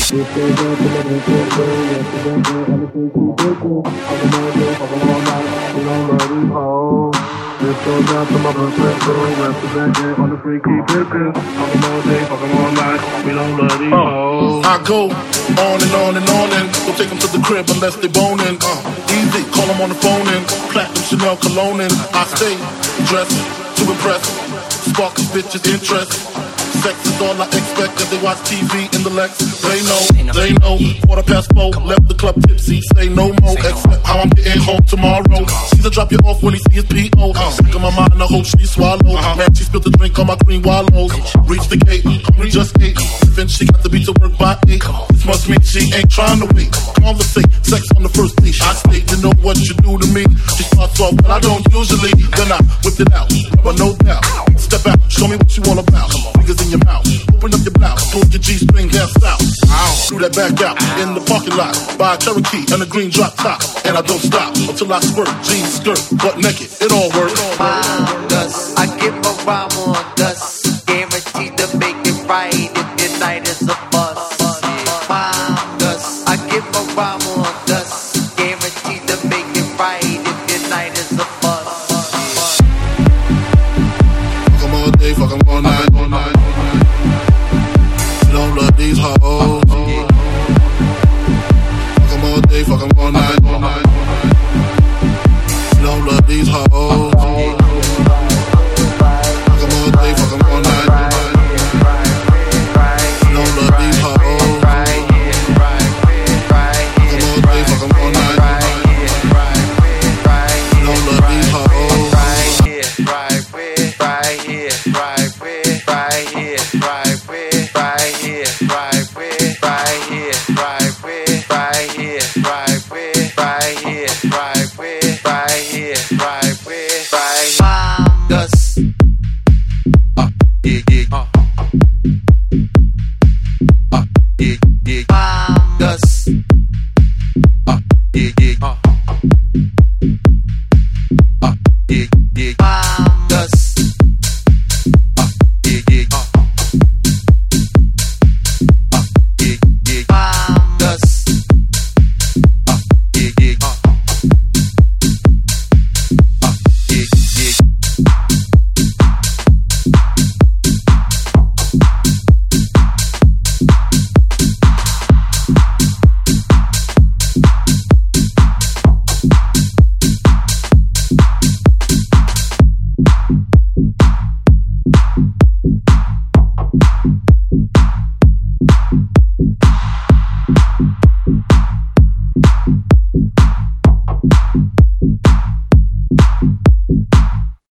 I go on and on and on and don't take them to the crib unless they boning. Easy, call them on the phone and platinum Chanel cologne and I stay dressed to impress, spark these bitches' interest. Sex is all I expect cause they watch TV in the Lex. They know, 4:04, left the club tipsy, say no more, except how I'm getting home tomorrow. Caesar drop you off when he sees his P.O. Sick of my mind, I hope she swallow. Man, she spilled the drink on my green wallows. Reach the gate, hungry just ate. Then she got to be to work by 8. This must mean she ain't trying to wait. Conversate, sex on the first leash. I state, you know what you do to me. She starts off, but I don't usually. Then I whip it out, but no doubt. Step out, show me what you all about. Fingers in your mouth, open up your blouse, pull your G-string down south. Threw that back out in the parking lot. Buy a Cherokee and a green drop top, and I don't stop until I squirt. Jeans, skirt, butt naked, it all works. I give a rhyme on dust, guaranteed to make it right if your night is a bust. I give a rhyme on dust, guaranteed to make it right if your night is a bust. Fuck 'em all day, fuck 'em all night. You don't love these hoes. Fuck 'em all day, fuck 'em all night. You don't love these hoes. Fuck 'em all day, fuck 'em all night. You don't love these hoes. Fuck 'em all day, fuck 'em all night. You don't love these hoes. Yeah.